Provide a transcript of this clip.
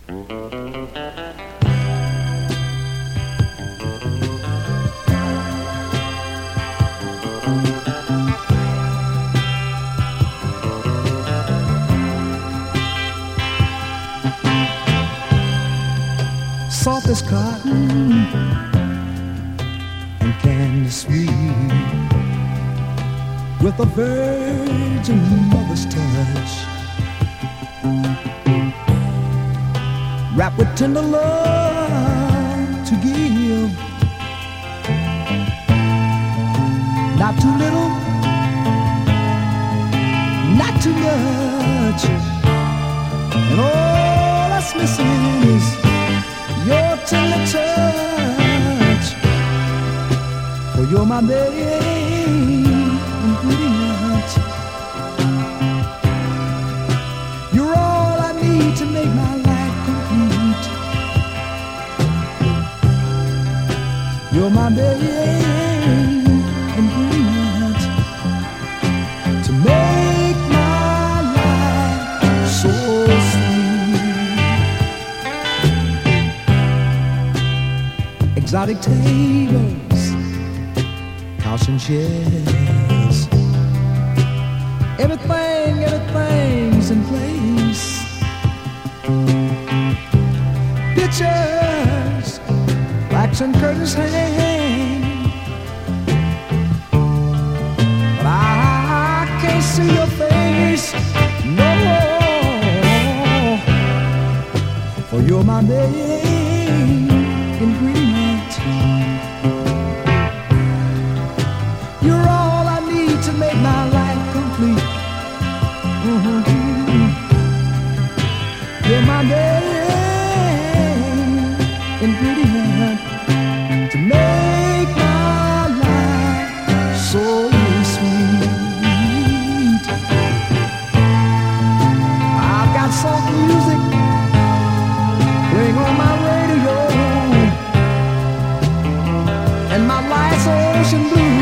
Soft as cotton and candy sweet, with a virgin mother's touch, wrapped with tender love to give, not too little, not too much, and all that's missing is your tender touch. For you're my main ingredient. You're all I need to make my life complete. You're my main ingredient to make my life so sweet. Exotic tables, couch and chairs, everything's in place. Pictures, wax and curtains hang, but I can't see your face no more. For you're my main ingredient. You're all I need to make my life complete. You're my main ingredient to make my life so sweet. I've got soft music playing on my radio, and my life's ocean blue.